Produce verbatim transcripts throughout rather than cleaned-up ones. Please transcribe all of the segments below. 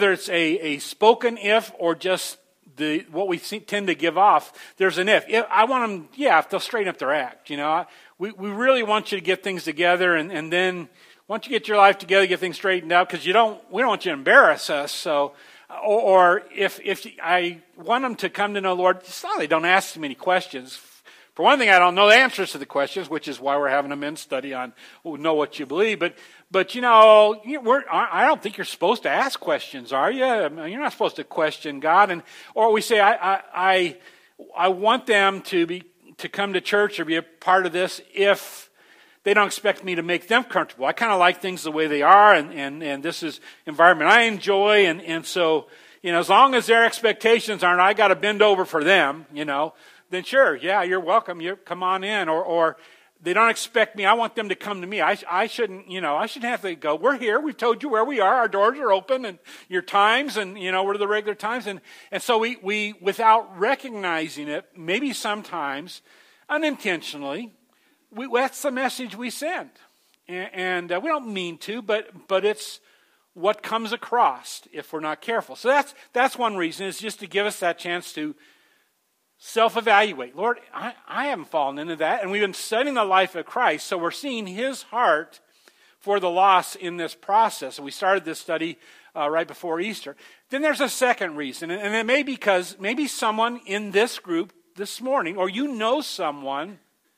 whether it's a, a spoken if or just the what we tend to give off, there's an if. if I want them, yeah, if they'll straighten up their act. You know, we, we really want you to get things together, and, and then once you get your life together, get things straightened out, because you don't, we don't want you to embarrass us. So, or, or if if I want them to come to know the Lord, it's not they don't ask too many questions. For one thing, I don't know the answers to the questions, which is why we're having a men's study on know what you believe. But, but you know, we're, I don't think you're supposed to ask questions, are you? You're not supposed to question God. And or we say, I, I, I, I want them to be to come to church or be a part of this if they don't expect me to make them comfortable. I kind of like things the way they are, and, and, and this is environment I enjoy, and, and so, you know, as long as their expectations aren't, I got to bend over for them, you know, then sure, yeah, you're welcome. You come on in, or or they don't expect me. I want them to come to me. I I shouldn't, you know, I shouldn't have to go. We're here. We've told you where we are. Our doors are open, and your times, and you know, we're the regular times, and and so we we without recognizing it, maybe sometimes unintentionally, we, that's the message we send, and, and uh, we don't mean to, but but it's what comes across if we're not careful. So that's that's one reason, is just to give us that chance to self-evaluate. Lord, I, I haven't fallen into that. And we've been studying the life of Christ, so we're seeing his heart for the lost in this process. And we started this study uh, right before Easter. Then there's a second reason, and it may be because maybe someone in this group this morning, or you know someone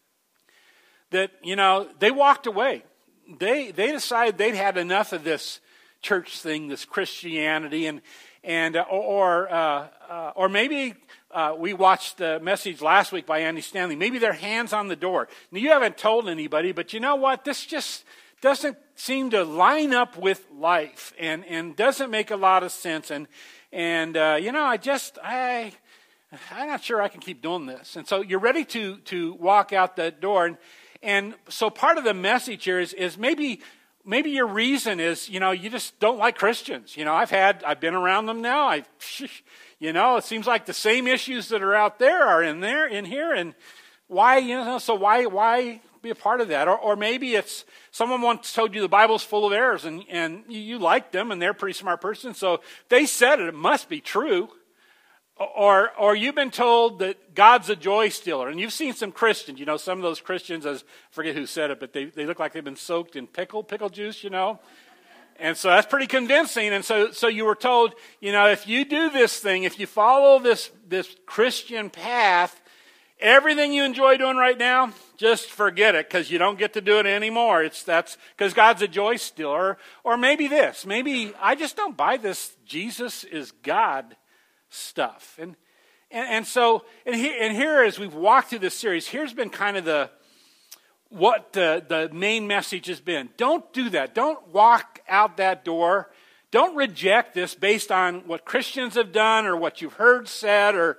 that, you know, they walked away. They they decided they'd had enough of this church thing, this Christianity, and and uh, or uh, uh, or maybe uh, we watched the message last week by Andy Stanley. Maybe their hands on the door. Now, you haven't told anybody, but you know what? This just doesn't seem to line up with life, and, and doesn't make a lot of sense. And and uh, you know, I just I I'm not sure I can keep doing this. And so you're ready to to walk out that door, and and so part of the message here is is maybe. Maybe your reason is, you know, you just don't like Christians. You know, I've had, I've been around them now. I, you know, it seems like the same issues that are out there are in there, in here. And why, you know, so why, why be a part of that? Or, or maybe it's someone once told you the Bible's full of errors, and, and you, you like them, and they're a pretty smart person. So they said it, it must be true. Or or you've been told that God's a joy stealer. And you've seen some Christians, you know, some of those Christians, as I forget who said it, but they, they look like they've been soaked in pickle, pickle juice, you know. And so that's pretty convincing. And so so you were told, you know, if you do this thing, if you follow this, this Christian path, everything you enjoy doing right now, just forget it, because you don't get to do it anymore. It's that's because God's a joy stealer. Or maybe this, maybe I just don't buy this Jesus is God stuff. And, and and so and here and here as we've walked through this series, here's been kind of the what the, the main message has been. Don't do that. Don't walk out that door. Don't reject this based on what Christians have done or what you've heard said, or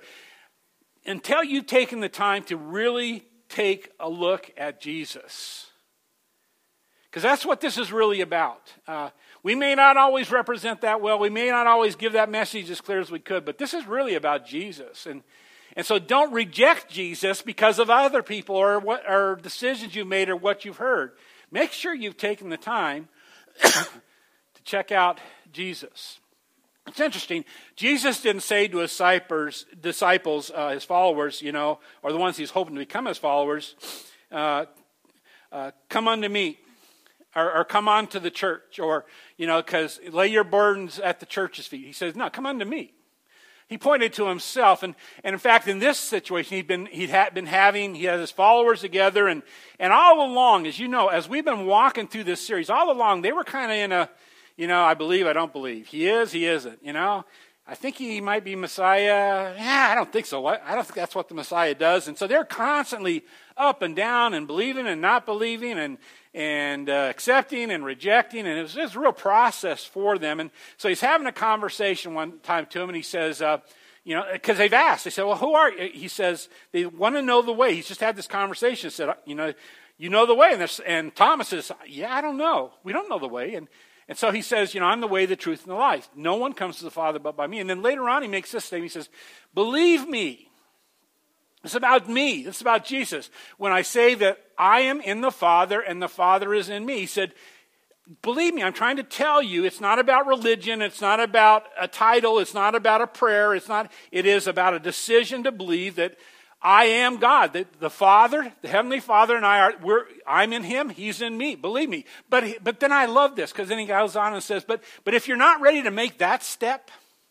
until you've taken the time to really take a look at Jesus. Because that's what this is really about. Uh, we may not always represent that well. We may not always give that message as clear as we could. But this is really about Jesus. And and so don't reject Jesus because of other people or what or decisions you've made or what you've heard. Make sure you've taken the time to check out Jesus. It's interesting. Jesus didn't say to his disciples, disciples uh, his followers, you know, or the ones he's hoping to become his followers, uh, uh, come unto me. Or, or come on to the church, or, you know, because lay your burdens at the church's feet. He says, no, come unto me. He pointed to himself, and, and in fact, in this situation, he'd been he'd had been having he had his followers together, and and all along, as you know, as we've been walking through this series, all along they were kind of in a, you know, I believe, I don't believe. He is, he isn't. You know, I think he might be Messiah. Yeah, I don't think so. I don't think that's what the Messiah does. And so they're constantly up and down and believing and not believing and and uh, accepting and rejecting. And it was, it was a real process for them. And so he's having a conversation one time to him, and he says, uh, you know, because they've asked. They said, well, who are you? He says, they want to know the way. He's just had this conversation. He said, you know, you know the way. And, and Thomas says, yeah, I don't know. We don't know the way. And And so he says, you know, I'm the way, the truth, and the life. No one comes to the Father but by me. And then later on he makes this statement. He says, believe me. It's about me. It's about Jesus. When I say that I am in the Father and the Father is in me. He said, believe me, I'm trying to tell you, it's not about religion, it's not about a title, it's not about a prayer, it's not, it is about a decision to believe that I am God, that the Father, the Heavenly Father and I are, we're, I'm in Him, He's in me, believe me. But, but then I love this, because then he goes on and says, but, but if you're not ready to make that step,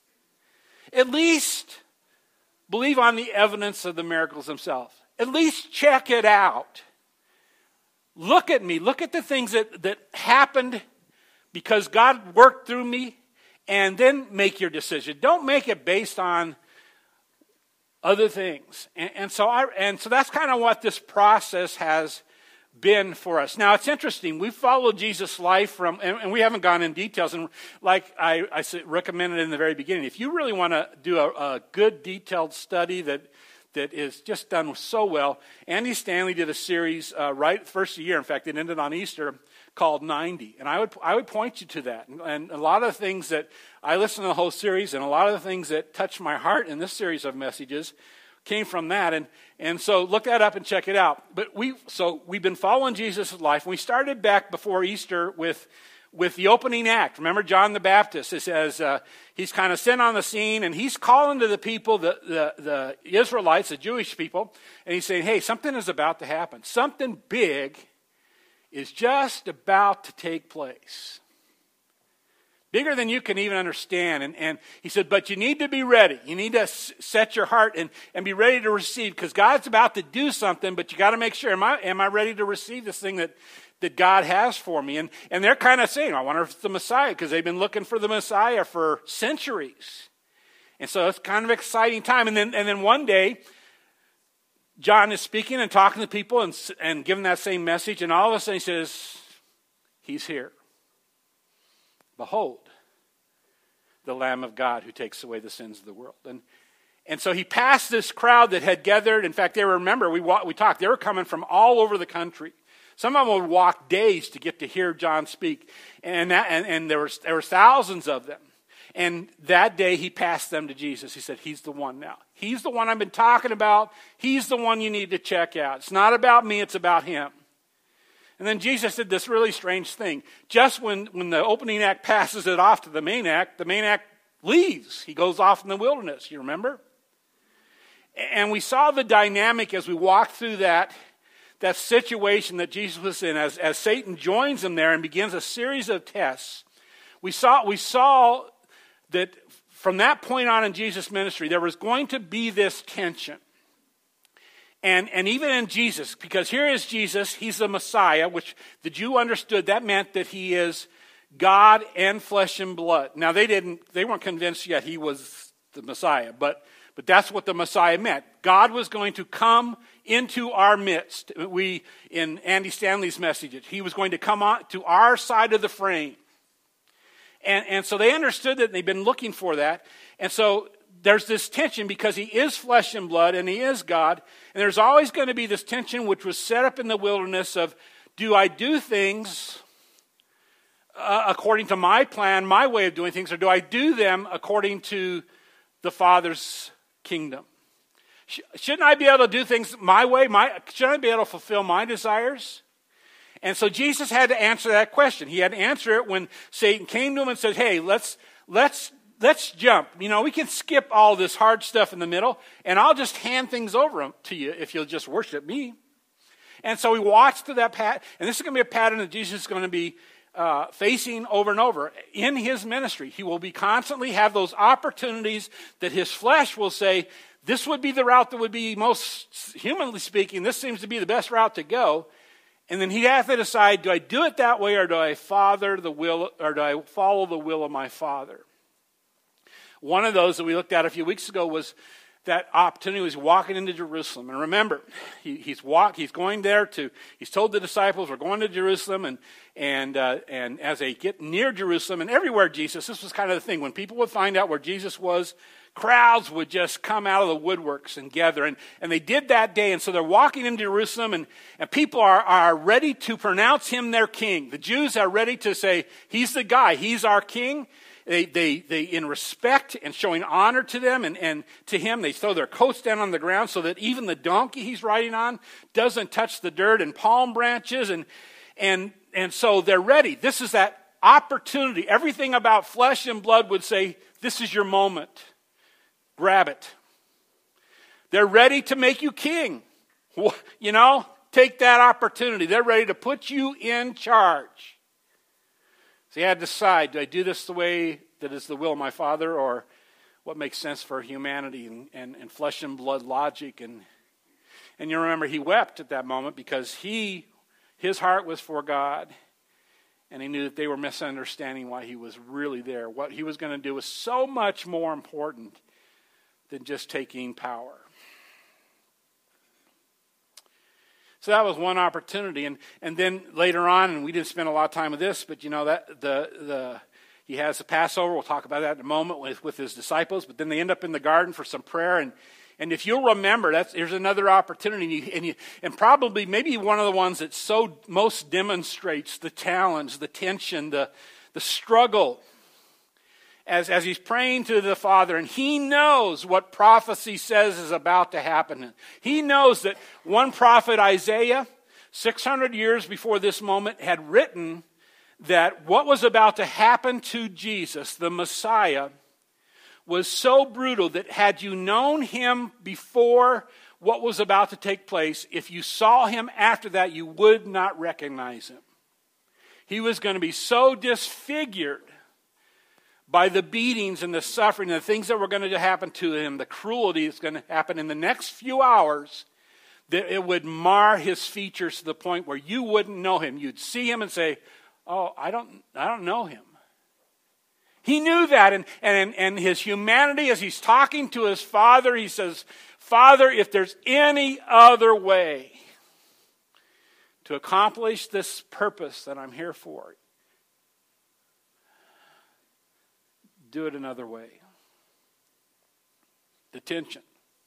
at least believe on the evidence of the miracles themselves. At least check it out. Look at me. Look at the things that, that happened because God worked through me, and then make your decision. Don't make it based on other things. And, and so I and so that's kind of what this process has been for us. Now, it's interesting. We've followed Jesus' life from, and, and we haven't gone in details. And like I, I recommended in the very beginning, if you really want to do a, a good detailed study that that is just done so well. Andy Stanley did a series uh, right first year. In fact, it ended on Easter, called ninety. And I would I would point you to that. And, and a lot of the things that I listened to the whole series, and a lot of the things that touched my heart in this series of messages came from that. And and so look that up and check it out. But we so we've been following Jesus' life. And we started back before Easter with with the opening act. Remember John the Baptist? It says uh, he's kind of sent on the scene, and he's calling to the people, the, the, the Israelites, the Jewish people, and he's saying, hey, something is about to happen. Something big is just about to take place. Bigger than you can even understand. And, and he said, but you need to be ready. You need to s- set your heart and, and be ready to receive, because God's about to do something, but you got to make sure, am I, am I ready to receive this thing that that God has for me? And, and they're kind of saying, I wonder if it's the Messiah, because they've been looking for the Messiah for centuries. And so it's kind of an exciting time. And then and then one day, John is speaking and talking to people and, and giving that same message. And all of a sudden he says, he's here. Behold, the Lamb of God who takes away the sins of the world. And and so he passed this crowd that had gathered. In fact, they were, remember, we, we talked, they were coming from all over the country. Some of them would walk days to get to hear John speak. And, that, and, and there, was, there were thousands of them. And that day he passed them to Jesus. He said, he's the one now. He's the one I've been talking about. He's the one you need to check out. It's not about me, it's about him. And then Jesus did this really strange thing. Just when, when the opening act passes it off to the main act, the main act leaves. He goes off in the wilderness, you remember? And we saw the dynamic as we walked through that that situation that Jesus was in, as, as Satan joins him there and begins a series of tests. We saw, we saw that from that point on in Jesus' ministry, there was going to be this tension. And, and even in Jesus, because here is Jesus, he's the Messiah, which the Jew understood. That meant that he is God and flesh and blood. Now, they didn't, they weren't convinced yet he was the Messiah, but But that's what the Messiah meant. God was going to come into our midst. We, in Andy Stanley's messages, he was going to come on to our side of the frame. And, and so they understood that, and they've been looking for that. And so there's this tension because he is flesh and blood and he is God. And there's always going to be this tension which was set up in the wilderness of, do I do things uh, according to my plan, my way of doing things, or do I do them according to the Father's kingdom? Shouldn't I be able to do things my way? My, shouldn't I be able to fulfill my desires? And so Jesus had to answer that question. He had to answer it when Satan came to him and said, hey, let's let's let's jump. You know, we can skip all this hard stuff in the middle, and I'll just hand things over to you if you'll just worship me. And so we watched through that pattern, and this is going to be a pattern that Jesus is going to be uh, facing over and over in his ministry. He will be constantly have those opportunities that his flesh will say, this would be the route that would be most, humanly speaking, this seems to be the best route to go. And then he'd have to decide, do I do it that way, or do I father the will, or do I follow the will of my Father? One of those that we looked at a few weeks ago was that opportunity was walking into Jerusalem. And remember, he, he's walk, he's going there to, he's told the disciples, we're going to Jerusalem. And and uh, and as they get near Jerusalem, and everywhere Jesus, this was kind of the thing, when people would find out where Jesus was, crowds would just come out of the woodworks and gather. And, and they did that day. And so they're walking into Jerusalem, and, and people are, are ready to pronounce him their king. The Jews are ready to say, he's the guy, he's our king. They, they, they, in respect and showing honor to them and, and to him, they throw their coats down on the ground so that even the donkey he's riding on doesn't touch the dirt, and palm branches. And, and and so they're ready. This is that opportunity. Everything about flesh and blood would say, this is your moment. Grab it. They're ready to make you king. You know, take that opportunity. They're ready to put you in charge. So you had to decide, do I do this the way that is the will of my Father, or what makes sense for humanity and, and, and flesh and blood logic? And and you remember he wept at that moment because he, his heart was for God, and he knew that they were misunderstanding why he was really there. What he was going to do was so much more important than just taking power. So that was one opportunity, and and then later on, and we didn't spend a lot of time with this, but you know that the the he has the Passover. We'll talk about that in a moment with, with his disciples. But then they end up in the garden for some prayer, and and if you'll remember, that's there's another opportunity, and you, and, you, and probably maybe one of the ones that so most demonstrates the challenge, the tension, the the struggle. As, as he's praying to the Father, and he knows what prophecy says is about to happen. He knows that one prophet, Isaiah, six hundred years before this moment, had written that what was about to happen to Jesus, the Messiah, was so brutal that had you known him before what was about to take place, if you saw him after that, you would not recognize him. He was going to be so disfigured by the beatings and the suffering and the things that were going to happen to him, the cruelty that's going to happen in the next few hours, that it would mar his features to the point where you wouldn't know him. You'd see him and say, oh, I don't I don't know him. He knew that, and, and, and his humanity, as he's talking to his Father, he says, Father, if there's any other way to accomplish this purpose that I'm here for, do it another way. The tension.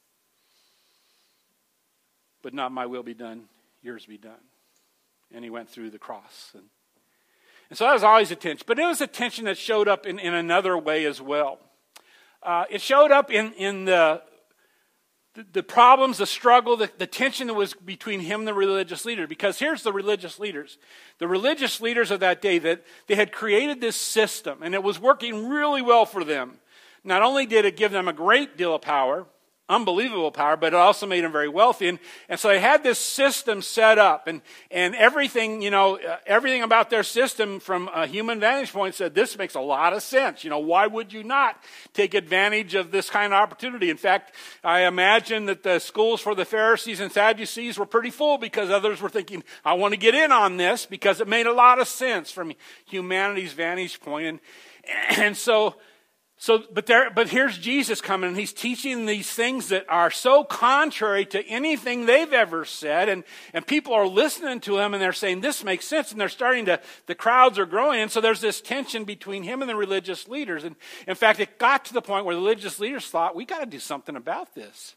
But not my will be done, yours be done. And he went through the cross. And, and so that was always a tension. But it was a tension that showed up in, in another way as well. Uh, it showed up in, in the, the, the problems, the struggle, the, the tension that was between him and the religious leader. Because here's the religious leaders. The religious leaders of that day, that they had created this system, and it was working really well for them. Not only did it give them a great deal of power, unbelievable power, but it also made them very wealthy. And, and so they had this system set up, and, and everything, you know, uh, everything about their system from a human vantage point said, this makes a lot of sense. You know, why would you not take advantage of this kind of opportunity? In fact, I imagine that the schools for the Pharisees and Sadducees were pretty full because others were thinking, I want to get in on this because it made a lot of sense from humanity's vantage point. And, and so, So, but there, but here's Jesus coming, and he's teaching these things that are so contrary to anything they've ever said, and, and people are listening to him, and they're saying, this makes sense, and they're starting to, the crowds are growing, and so there's this tension between him and the religious leaders, and in fact, it got to the point where the religious leaders thought, we got to do something about this.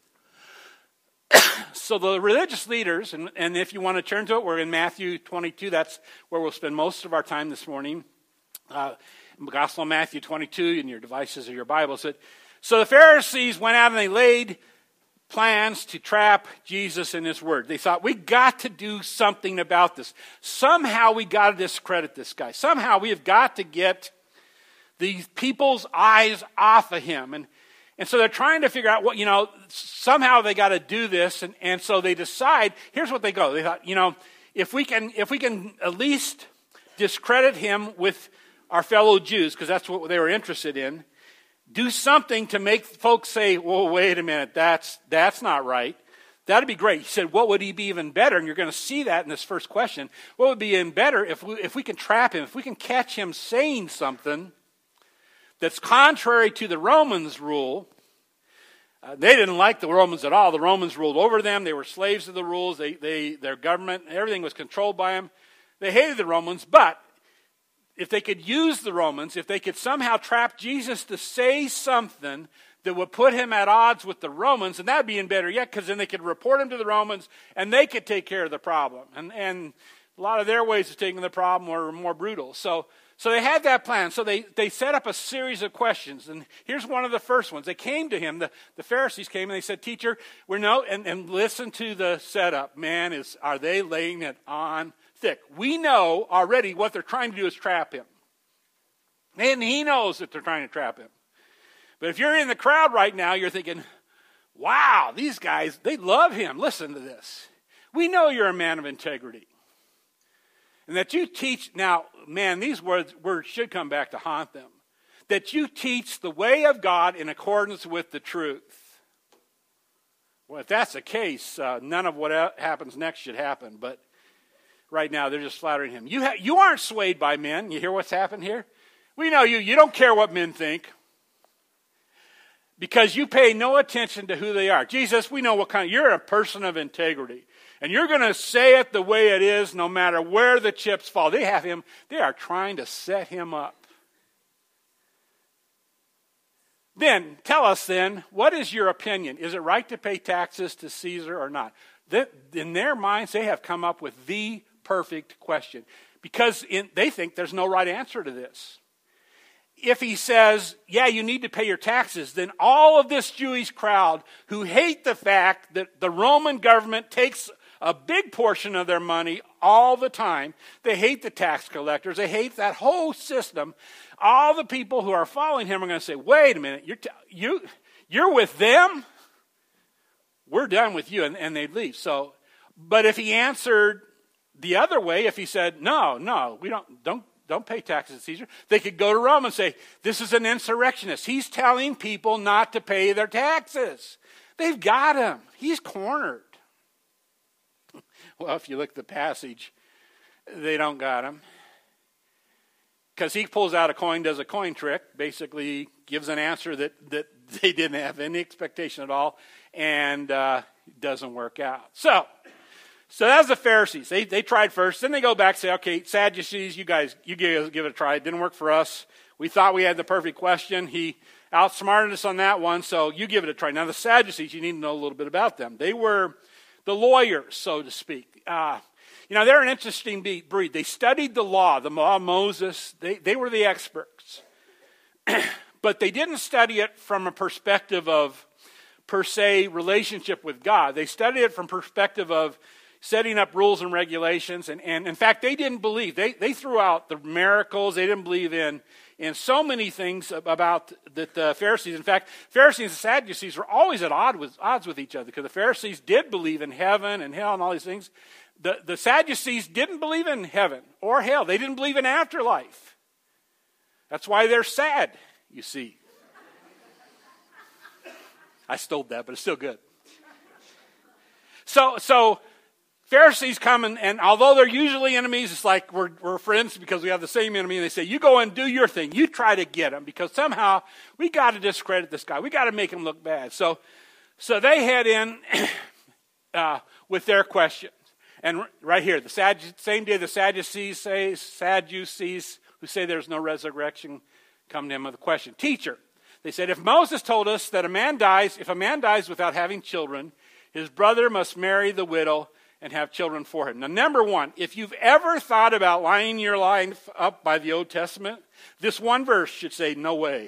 So the religious leaders, and, and if you want to turn to it, we're in Matthew twenty-two, that's where we'll spend most of our time this morning, uh, Gospel of Matthew twenty-two in your devices or your Bibles. So the Pharisees went out and they laid plans to trap Jesus in his word. They thought, we got to do something about this. Somehow we got to discredit this guy. Somehow we have got to get these people's eyes off of him. And, and so they're trying to figure out what, you know, somehow they got to do this. And, and so they decide, here's what they go. They thought, you know, if we can, if we can at least discredit him with our fellow Jews, because that's what they were interested in, do something to make folks say, whoa, wait a minute, that's that's not right. That'd be great. He said, what would he be even better? And you're going to see that in this first question. What would be even better if we, if we can trap him, if we can catch him saying something that's contrary to the Romans' rule. Uh, they didn't like the Romans at all. The Romans ruled over them. They were slaves to the rules. They, they, their government, everything was controlled by them. They hated the Romans, but if they could use the Romans, if they could somehow trap Jesus to say something that would put him at odds with the Romans, and that would be even better yet, because then they could report him to the Romans, and they could take care of the problem. And, and a lot of their ways of taking the problem were more brutal. So, so they had that plan. So they, they set up a series of questions, and here's one of the first ones. They came to him, the, the Pharisees came, and they said, Teacher, we're no, and, and listen to the setup. Man, is are they laying it on thick. We know already what they're trying to do is trap him. And he knows that they're trying to trap him. But if you're in the crowd right now, you're thinking, wow, these guys, they love him. Listen to this. We know you're a man of integrity. And that you teach, now, man, these words, words should come back to haunt them. That you teach the way of God in accordance with the truth. Well, if that's the case, uh, none of what happens next should happen. But right now, they're just flattering him. You, ha- you aren't swayed by men. You hear what's happened here? We know you. You don't care what men think. Because you pay no attention to who they are. Jesus, we know what kind of, you're a person of integrity. And you're going to say it the way it is no matter where the chips fall. They have him, they are trying to set him up. Then, tell us then, what is your opinion? Is it right to pay taxes to Caesar or not? In their minds, they have come up with the perfect question. Because in, they think there's no right answer to this. If he says, yeah, you need to pay your taxes, then all of this Jewish crowd who hate the fact that the Roman government takes a big portion of their money all the time, they hate the tax collectors, they hate that whole system, all the people who are following him are going to say, wait a minute, you're, t- you, you're with them? We're done with you, and, and they'd leave. So, but if he answered the other way, if he said, no, no, we don't, don't, Don't pay taxes to Caesar, they could go to Rome and say, this is an insurrectionist. He's telling people not to pay their taxes. They've got him. He's cornered. Well, if you look at the passage, they don't got him. Because he pulls out a coin, does a coin trick, basically gives an answer that, that they didn't have any expectation at all, and uh, doesn't work out. So, So that's the Pharisees. They they tried first. Then they go back and say, okay, Sadducees, you guys, you give, give it a try. It didn't work for us. We thought we had the perfect question. He outsmarted us on that one, so you give it a try. Now the Sadducees, you need to know a little bit about them. They were the lawyers, so to speak. Uh, you know, they're an interesting breed. They studied the law, the law of Moses. They, they were the experts. But they didn't study it from a perspective of, per se, relationship with God. They studied it from perspective of setting up rules and regulations. And, and in fact, they didn't believe. They, they threw out the miracles. They didn't believe in, in so many things about that the Pharisees. In fact, Pharisees and Sadducees were always at odds with, odds with each other because the Pharisees did believe in heaven and hell and all these things. The, the Sadducees didn't believe in heaven or hell. They didn't believe in afterlife. That's why they're sad, you see. I stole that, but it's still good. So, so Pharisees come and, and although they're usually enemies, it's like we're, we're friends because we have the same enemy. And they say, you go and do your thing. You try to get him because somehow we got to discredit this guy. We got to make him look bad. So, so they head in uh, with their questions. And right here, the Saddu- same day the Sadducees say, Sadducees who say there's no resurrection, come to him with a question. Teacher, they said, if Moses told us that a man dies, if a man dies without having children, his brother must marry the widow and have children for him. Now, number one, if you've ever thought about lining your life up by the Old Testament, this one verse should say, no way.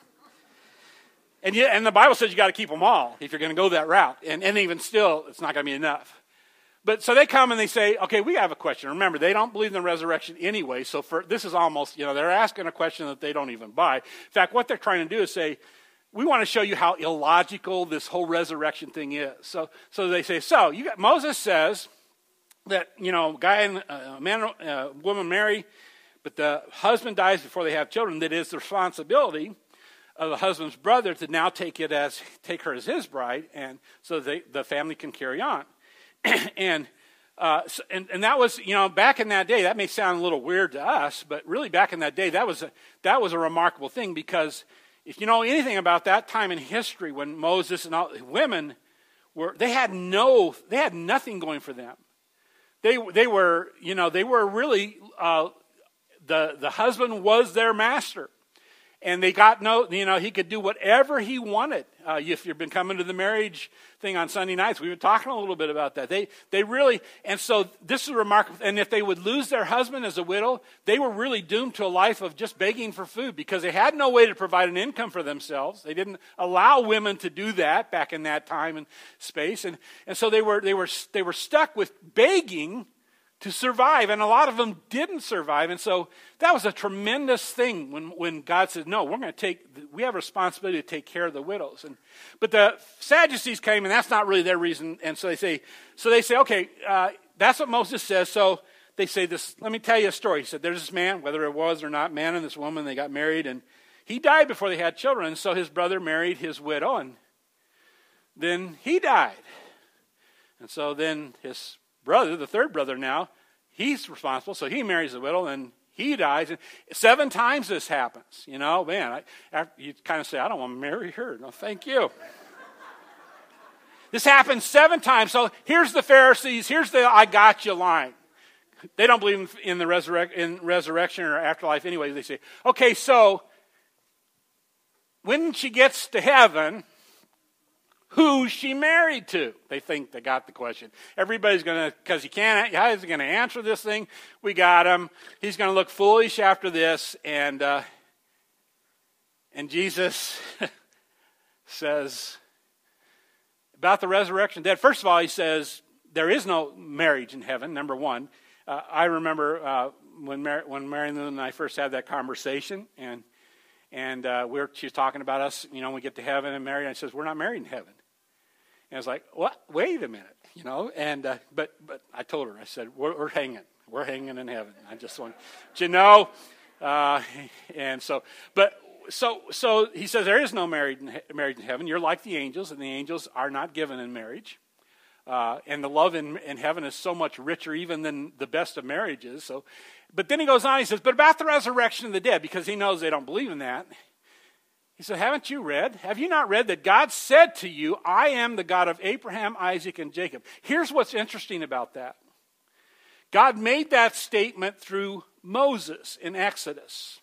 And, yet, and the Bible says you got to keep them all if you're going to go that route. And, and even still, it's not going to be enough. But so they come and they say, okay, we have a question. Remember, they don't believe in the resurrection anyway. So for this is almost, you know, they're asking a question that they don't even buy. In fact, what they're trying to do is say, we want to show you how illogical this whole resurrection thing is. So, so they say, so you got, Moses says that, you know, guy and uh, man, uh, woman marry, but the husband dies before they have children. That is the responsibility of the husband's brother to now take it as take her as his bride, and so they, the family can carry on. and, uh, and and that was, you know, back in that day, that may sound a little weird to us, but really back in that day, that was a, that was a remarkable thing, because if you know anything about that time in history when Moses and all women were, they had no, they had nothing going for them. They they were, you know, they were really, uh, the the husband was their master. And they got no, you know, he could do whatever he wanted. Uh, if you've been coming to the marriage thing on Sunday nights, we've been talking a little bit about that. They they really, and so this is remarkable. And if they would lose their husband as a widow, they were really doomed to a life of just begging for food because they had no way to provide an income for themselves. They didn't allow women to do that back in that time and space. And, and so they were, they were, they were stuck with begging to survive. And a lot of them didn't survive. And so that was a tremendous thing when, when God said, no, we're going to take, we have a responsibility to take care of the widows. And but the Sadducees came, and that's not really their reason. And so they say, so they say, okay, uh, that's what Moses says. So they say this, let me tell you a story. He said, there's this man, whether it was or not, man and this woman, they got married, and he died before they had children. So his brother married his widow, and then he died. And so then his brother, the third brother now, he's responsible. So he marries the widow, and he dies. And seven times this happens. You know, man, I, after, you kind of say, I don't want to marry her. No, thank you. This happens seven times. So here's the Pharisees. Here's the I got you line. They don't believe in the resurrect, in resurrection or afterlife anyway. They say, okay, so when she gets to heaven, who's she married to? They think they got the question. Everybody's going to, because he can't, how is he going to answer this thing? We got him. He's going to look foolish after this. And, uh, and Jesus says about the resurrection of the dead. First of all, he says there is no marriage in heaven, number one. Uh, I remember uh, when Mar- when Marion and I first had that conversation, and and uh, we were, she was talking about us, you know, when we get to heaven and married. And I says, we're not married in heaven. And I was like, what? Wait a minute, you know. And uh, but but I told her, I said, we're, we're hanging, we're hanging in heaven. I just want you know. Uh, and so, but so so he says there is no married in, marriage in heaven. You're like the angels, and the angels are not given in marriage. Uh, and the love in, in heaven is so much richer even than the best of marriages. So, but then he goes on, he says, but about the resurrection of the dead, because he knows they don't believe in that. He said, haven't you read? Have you not read that God said to you, I am the God of Abraham, Isaac, and Jacob? Here's what's interesting about that. God made that statement through Moses in Exodus.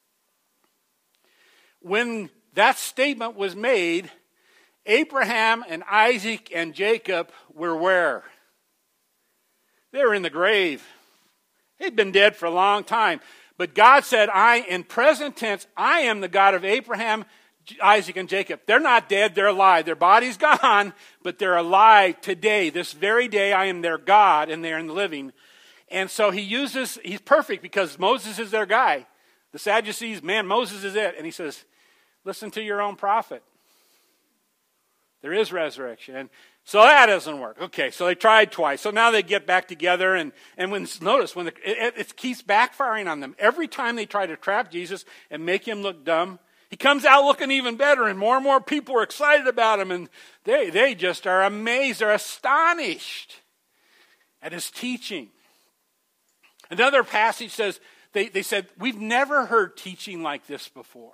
When that statement was made, Abraham and Isaac and Jacob were where? They were in the grave. They'd been dead for a long time. But God said, I, in present tense, I am the God of Abraham, Isaac, and Jacob. They're not dead, they're alive. Their body's gone, but they're alive today. This very day, I am their God, and they're in the living. And so he uses, he's perfect because Moses is their guy. The Sadducees, man, Moses is it. And he says, listen to your own prophet. There is resurrection. And so that doesn't work. Okay, so they tried twice. So now they get back together. And, and when notice, when the, it, it keeps backfiring on them. Every time they try to trap Jesus and make him look dumb, he comes out looking even better. And more and more people are excited about him. And they, they just are amazed. They're astonished at his teaching. Another passage says, they, they said, we've never heard teaching like this before.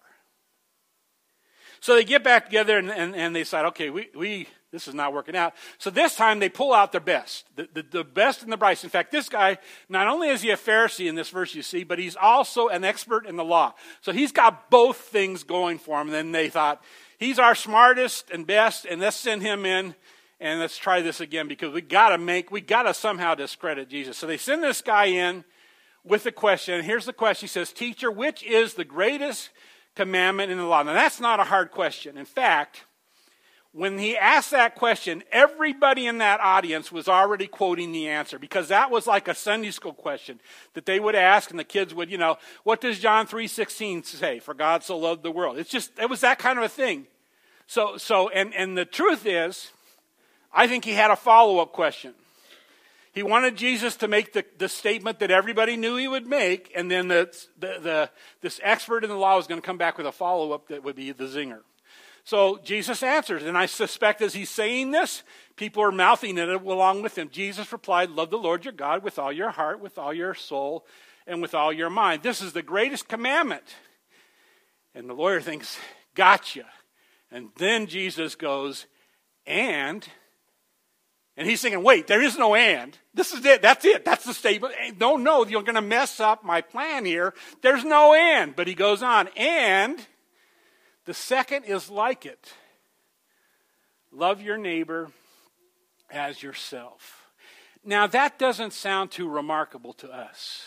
So they get back together and, and, and they decide, okay, we, we this is not working out. So this time they pull out their best, the, the, the best and the brightest. In fact, this guy, not only is he a Pharisee in this verse you see, but he's also an expert in the law. So he's got both things going for him. And then they thought, he's our smartest and best, and let's send him in and let's try this again because we got to make, we got to somehow discredit Jesus. So they send this guy in with a question. And here's the question. He says, teacher, which is the greatest commandment in the law? Now that's not a hard question. In fact, when he asked that question, everybody in that audience was already quoting the answer because that was like a Sunday school question that they would ask and the kids would, you know, what does John three sixteen say? For God so loved the world. It's just, it was that kind of a thing. So, so, and, and the truth is, I think he had a follow-up question. He wanted Jesus to make the, the statement that everybody knew he would make, and then the, the, the, this expert in the law was going to come back with a follow-up that would be the zinger. So Jesus answers, and I suspect as he's saying this, people are mouthing it along with him. Jesus replied, love the Lord your God with all your heart, with all your soul, and with all your mind. This is the greatest commandment. And the lawyer thinks, gotcha. And then Jesus goes, and... And he's thinking, wait, there is no and. This is it. That's it. That's the statement. No, no, you're going to mess up my plan here. There's no and. But he goes on. And the second is like it. Love your neighbor as yourself. Now, that doesn't sound too remarkable to us.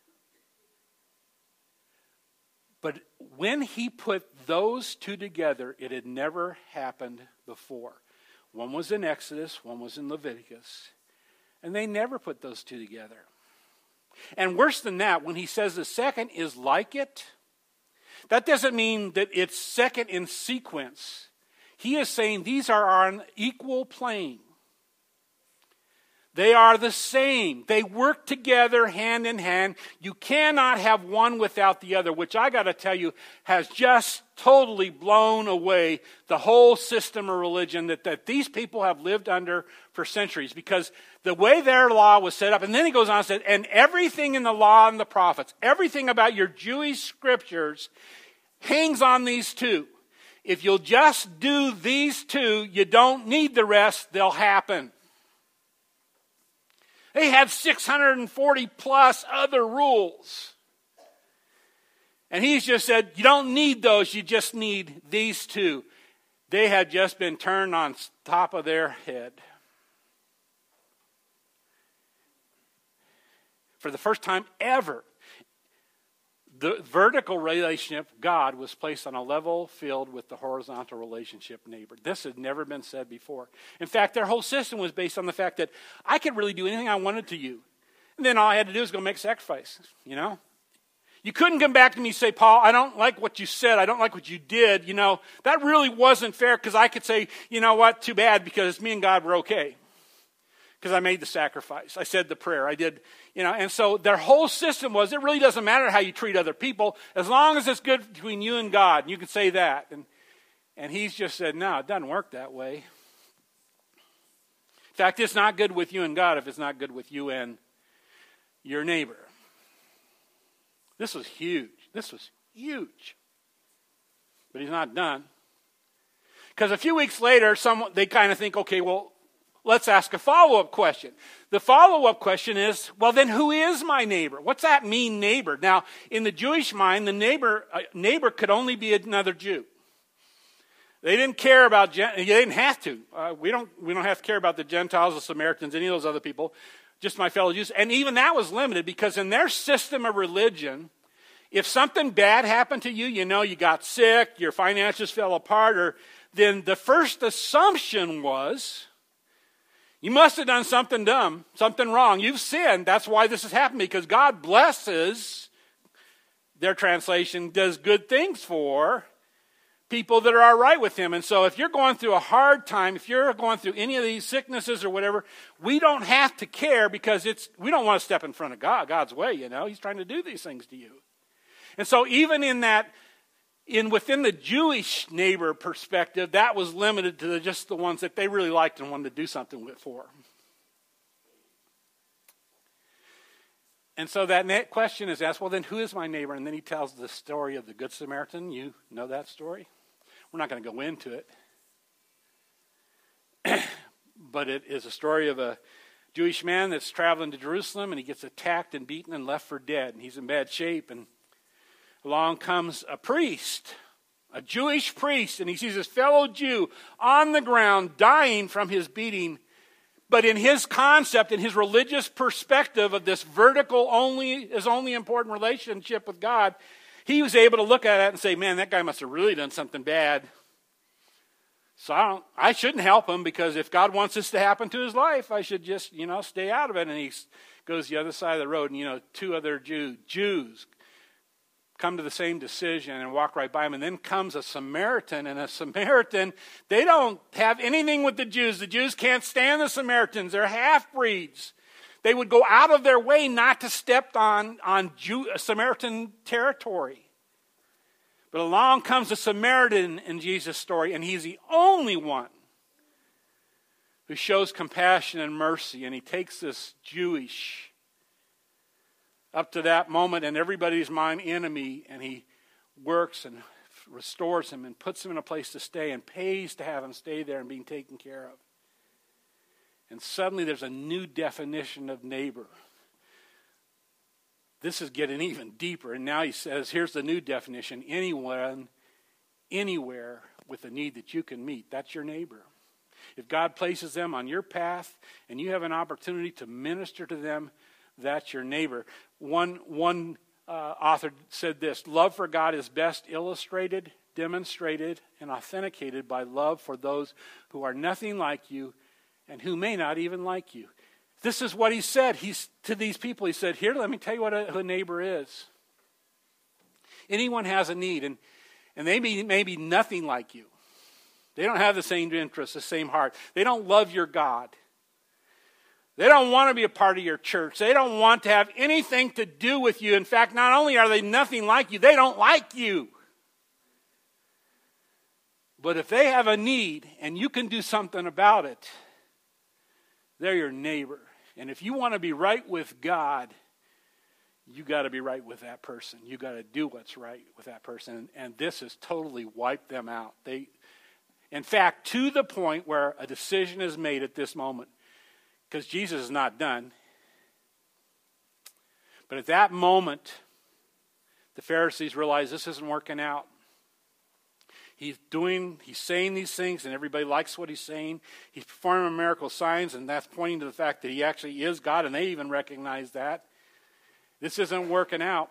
But when he put those two together, it had never happened before. One was in Exodus, one was in Leviticus. And they never put those two together. And worse than that, when he says the second is like it, that doesn't mean that it's second in sequence. He is saying these are on equal plane. They are the same. They work together hand in hand. You cannot have one without the other, which I got to tell you has just totally blown away the whole system of religion that, that these people have lived under for centuries. Because the way their law was set up, and then he goes on and says, and everything in the law and the prophets, everything about your Jewish scriptures hangs on these two. If you'll just do these two, you don't need the rest, they'll happen. They had six hundred forty plus other rules. And he's just said, you don't need those, you just need these two. They had just been turned on top of their head. For the first time ever, the vertical relationship of God was placed on a level field with the horizontal relationship neighbor. This had never been said before. In fact, their whole system was based on the fact that I could really do anything I wanted to you. And then all I had to do was go make sacrifices, you know. You couldn't come back to me and say, Paul, I don't like what you said. I don't like what you did. You know, that really wasn't fair, because I could say, you know what, too bad, because me and God were okay. Because I made the sacrifice. I said the prayer. I did, you know, and so their whole system was, it really doesn't matter how you treat other people, as long as it's good between you and God. And you can say that. And, and he's just said, no, it doesn't work that way. In fact, it's not good with you and God if it's not good with you and your neighbor. This was huge. This was huge. But he's not done. Because a few weeks later, someone they kind of think, okay, well, let's ask a follow-up question. The follow-up question is, well, then who is my neighbor? What's that mean, neighbor? Now, in the Jewish mind, the neighbor uh, neighbor could only be another Jew. They didn't care about, they didn't have to. Uh, we don't we don't have to care about the Gentiles, the Samaritans, any of those other people, just my fellow Jews. And even that was limited, because in their system of religion, if something bad happened to you, you know, you got sick, your finances fell apart, or then the first assumption was, you must have done something dumb, something wrong. You've sinned. That's why this has happened, because God blesses, their translation, does good things for people that are all right with him. And so if you're going through a hard time, if you're going through any of these sicknesses or whatever, we don't have to care, because it's we don't want to step in front of God, God's way, you know. He's trying to do these things to you. And so even in that, in within the Jewish neighbor perspective, that was limited to the, just the ones that they really liked and wanted to do something with for. And so that question is asked, well, then who is my neighbor? And then he tells the story of the Good Samaritan. You know that story? We're not going to go into it. But it is a story of a Jewish man that's traveling to Jerusalem, and he gets attacked and beaten and left for dead. And he's in bad shape, and along comes a priest, a Jewish priest, and he sees his fellow Jew on the ground dying from his beating. But in his concept, in his religious perspective of this vertical only is only important relationship with God, he was able to look at it and say, man, that guy must have really done something bad. So I, don't, I shouldn't help him, because if God wants this to happen to his life, I should just, you know, stay out of it. And he goes the other side of the road, and, you know, two other Jew, Jews come to the same decision and walk right by him. And then comes a Samaritan, and a Samaritan, they don't have anything with the Jews. The Jews can't stand the Samaritans. They're half-breeds. They would go out of their way not to step on, on Jew, Samaritan territory. But along comes a Samaritan in Jesus' story, and he's the only one who shows compassion and mercy. And he takes this Jewish, up to that moment in everybody's mind, enemy, and he works and restores him and puts him in a place to stay and pays to have him stay there and being taken care of. And suddenly there's a new definition of neighbor. This is getting even deeper. And now he says, here's the new definition. Anyone, anywhere with a need that you can meet, that's your neighbor. If God places them on your path and you have an opportunity to minister to them, that's your neighbor. One, one uh, author said this: love for God is best illustrated, demonstrated, and authenticated by love for those who are nothing like you and who may not even like you. this is what he said. He's to these people. He said, here, let me tell you what a, a neighbor is. Anyone has a need, and, and they may, may be nothing like you. They don't have the same interests, the same heart. They don't love your God. They don't want to be a part of your church. They don't want to have anything to do with you. In fact, not only are they nothing like you, they don't like you. But if they have a need and you can do something about it, they're your neighbor. And if you want to be right with God, you got to be right with that person. You got to do what's right with that person. And this has totally wiped them out. They, in fact, to the point where a decision is made at this moment. Because Jesus is not done. But at that moment, the Pharisees realize this isn't working out. He's doing, he's saying these things, and everybody likes what he's saying. He's performing miracle signs, and that's pointing to the fact that he actually is God, and they even recognize that. This isn't working out.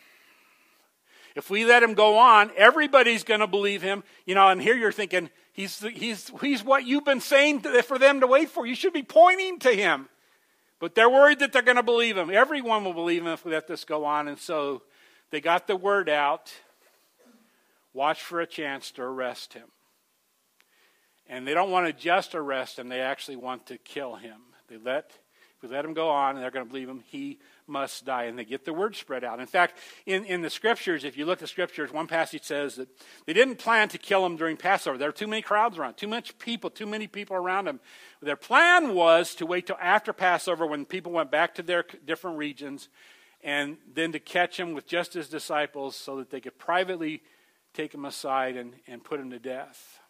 If we let him go on, everybody's going to believe him. You know, and here you're thinking, he's, he's, he's what you've been saying to, for them to wait for. You should be pointing to him. But they're worried that they're going to believe him. Everyone will believe him if we let this go on. And so they got the word out. Watch for a chance to arrest him. And they don't want to just arrest him. They actually want to kill him. They let, if we let him go on, and they're going to believe him, he must die. And they get the word spread out. In fact, in, in the scriptures, if you look at the scriptures, one passage says that they didn't plan to kill him during Passover. There were too many crowds around, too much people, too many people around him. Their plan was to wait till after Passover when people went back to their different regions, and then to catch him with just his disciples so that they could privately take him aside and, and put him to death.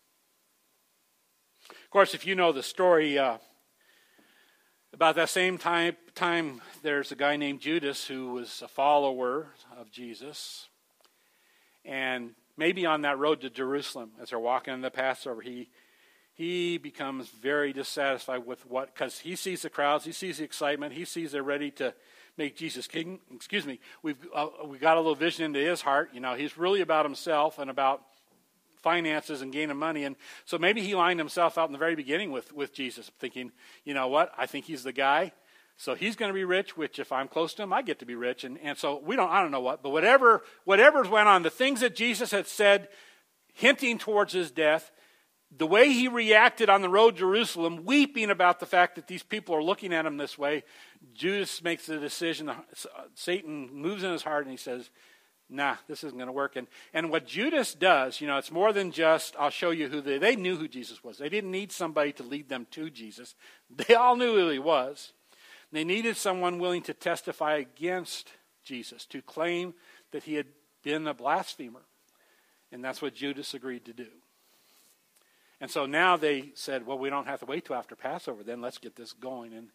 Of course, if you know the story, uh, about that same time, time, there's a guy named Judas who was a follower of Jesus. And maybe on that road to Jerusalem, as they're walking in the Passover, he he becomes very dissatisfied with what, because he sees the crowds, he sees the excitement, he sees they're ready to make Jesus king. Excuse me, we've uh, we got a little vision into his heart. You know, he's really about himself and about finances and gaining money. And so maybe he lined himself out in the very beginning with, with Jesus, thinking, you know what, I think he's the guy. So he's going to be rich, which if I'm close to him, I get to be rich. And, and so we don't, I don't know what, but whatever, whatever went on, the things that Jesus had said, hinting towards his death, the way he reacted on the road to Jerusalem, weeping about the fact that these people are looking at him this way, Judas makes the decision. Satan moves in his heart and he says, nah, this isn't going to work. And, and what Judas does, you know, it's more than just, I'll show you who they, they knew who Jesus was. They didn't need somebody to lead them to Jesus. They all knew who he was. They needed someone willing to testify against Jesus, to claim that he had been a blasphemer. And that's what Judas agreed to do. And so now they said, well, we don't have to wait till after Passover, then let's get this going. And,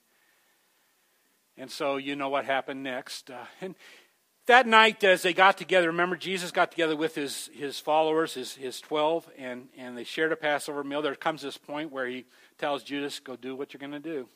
and so you know what happened next. Uh, and that night, as they got together, remember Jesus got together with his, his followers, his, his twelve, and, and they shared a Passover meal. There comes this point where he tells Judas, go do what you're going to do.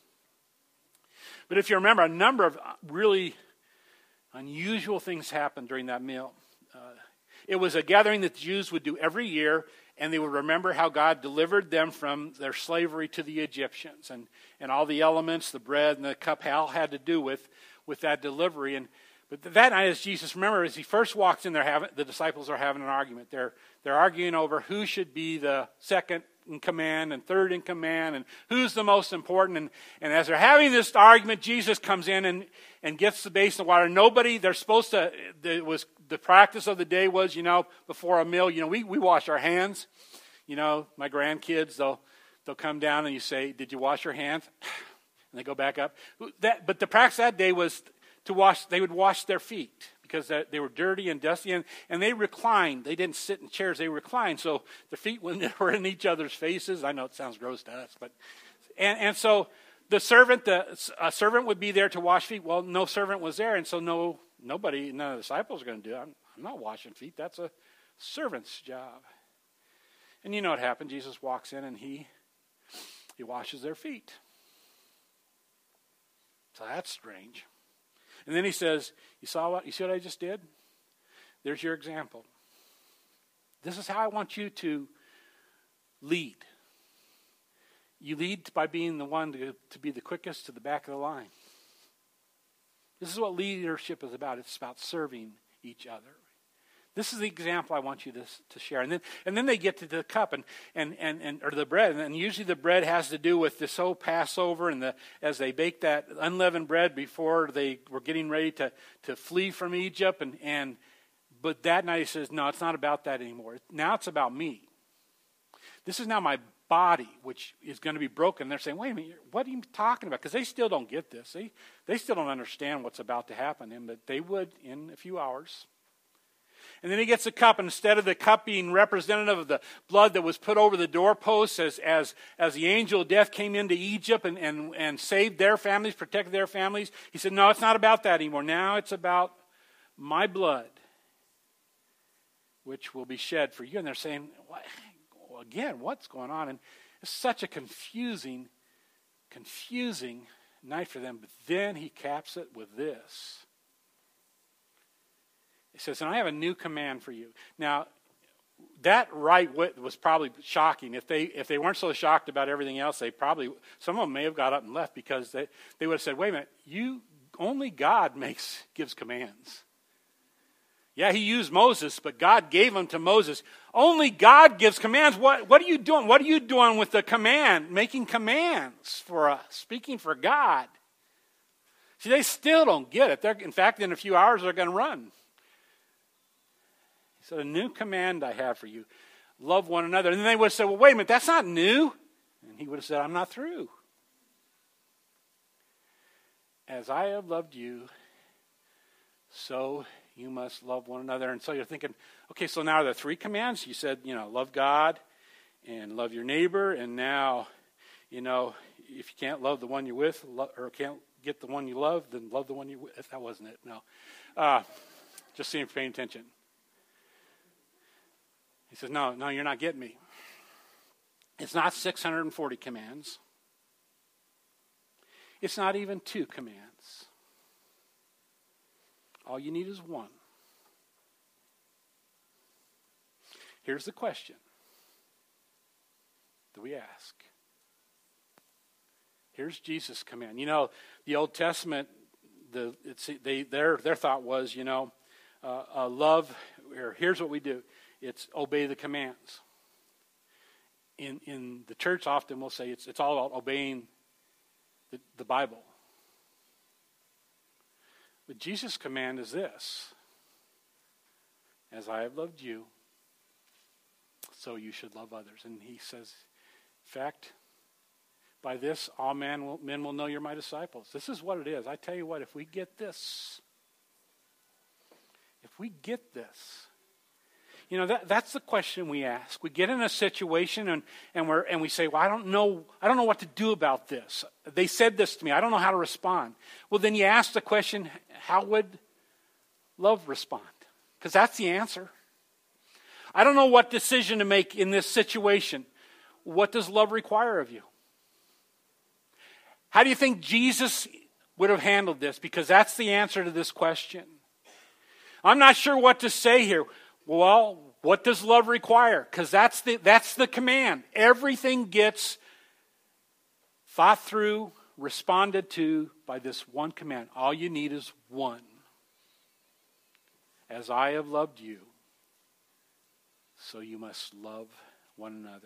But if you remember, a number of really unusual things happened during that meal. Uh, it was a gathering that the Jews would do every year, and they would remember how God delivered them from their slavery to the Egyptians. And, and all the elements, the bread and the cup, all had to do with, with that delivery. And But that night, as Jesus, remember, as he first walks in there, having, the disciples are having an argument. They're, they're arguing over who should be the second in command and third in command and who's the most important. And, and as they're having this argument, Jesus comes in and, and gets the basin of water. Nobody, they're supposed to, it was the practice of the day was, you know, before a meal, you know, we, we wash our hands. You know, my grandkids, they'll, they'll come down and you say, did you wash your hands? And they go back up. That, but the practice that day was to wash, they would wash their feet because they were dirty and dusty, and, and they reclined. They didn't sit in chairs, they reclined. So their feet were in each other's faces. I know it sounds gross to us, but, and, and so the servant, the a servant would be there to wash feet. Well, no servant was there, and so no, nobody, none of the disciples are going to do it. I'm, I'm not washing feet. That's a servant's job. And you know what happened? Jesus walks in and he, he washes their feet. So that's strange. And then he says, you saw what, you see what I just did? There's your example. This is how I want you to lead. You lead by being the one to, to be the quickest to the back of the line. This is what leadership is about. It's about serving each other. This is the example I want you to, to share. And then and then they get to the cup and, and, and, and or the bread. And usually the bread has to do with this whole Passover and the as they baked that unleavened bread before they were getting ready to, to flee from Egypt. And, and but that night he says, no, it's not about that anymore. Now it's about me. This is now my body, which is going to be broken. They're saying, wait a minute, what are you talking about? Because they still don't get this. They, they still don't understand what's about to happen. And but they would in a few hours. And then he gets a cup, and instead of the cup being representative of the blood that was put over the doorposts as as, as the angel of death came into Egypt and, and, and saved their families, protected their families, he said, no, it's not about that anymore. Now it's about my blood, which will be shed for you. And they're saying, what? Well, again, what's going on? And it's such a confusing, confusing night for them. But then he caps it with this. He says, and I have a new command for you. Now, that right was probably shocking. If they if they weren't so shocked about everything else, they probably, some of them may have got up and left because they, they would have said, wait a minute, you, only God makes gives commands. Yeah, he used Moses, but God gave them to Moses. Only God gives commands. What, what are you doing? What are you doing with the command? Making commands for us, speaking for God. See, they still don't get it. They're, in fact, in a few hours, they're going to run. He said, a new command I have for you. Love one another. And then they would have said, well, wait a minute, that's not new. And he would have said, I'm not through. As I have loved you, so you must love one another. And so you're thinking, okay, so now are there three commands? You said, you know, love God and love your neighbor. And now, you know, if you can't love the one you're with or can't get the one you love, then love the one you're with. That wasn't it, no. Uh, just seeing if you're paying attention. He says, no, no, you're not getting me. It's not six hundred forty commands. It's not even two commands. All you need is one. Here's the question that we ask. Here's Jesus' command. You know, the Old Testament, the it's, they their their thought was, you know, uh, uh, love. Or here's what we do. It's obey the commands. In in the church, often we'll say it's it's all about obeying the, the Bible. But Jesus' command is this: as I have loved you, so you should love others. And he says, in fact, by this all men will, men will know you're my disciples. This is what it is. I tell you what, if we get this, if we get this, you know, that, that's the question we ask. We get in a situation and, and we're and we say, well, I don't know, I don't know what to do about this. They said this to me. I don't know how to respond. Well, then you ask the question, how would love respond? Because that's the answer. I don't know what decision to make in this situation. What does love require of you? How do you think Jesus would have handled this? Because that's the answer to this question. I'm not sure what to say here. Well, what does love require? Because that's the that's the command. Everything gets thought through, responded to by this one command. All you need is one. As I have loved you, so you must love one another.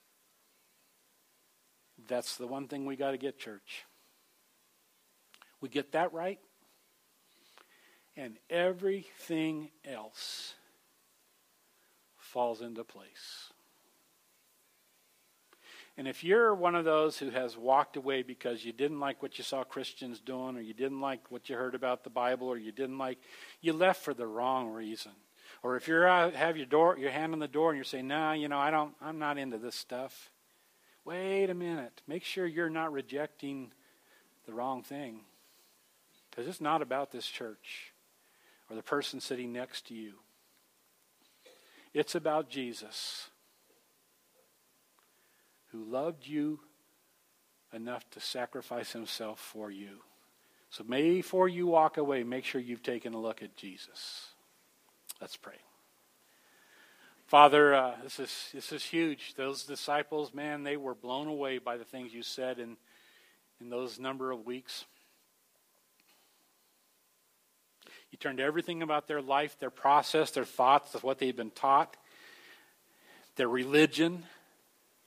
That's the one thing we got to get, church. We get that right, and everything else falls into place. And if you're one of those who has walked away because you didn't like what you saw Christians doing, or you didn't like what you heard about the Bible, or you didn't like, you left for the wrong reason. Or if you're out, have your door, your hand on the door, and you're saying, "No, nah, you know, I don't, I'm not into this stuff." Wait a minute. Make sure you're not rejecting the wrong thing, because it's not about this church or the person sitting next to you. It's about Jesus, who loved you enough to sacrifice himself for you. So before you walk away, make sure you've taken a look at Jesus. Let's pray. Father, uh, this is this is huge. Those disciples, man, they were blown away by the things you said in, in those number of weeks. You turned everything about their life, their process, their thoughts, of what they'd been taught, their religion,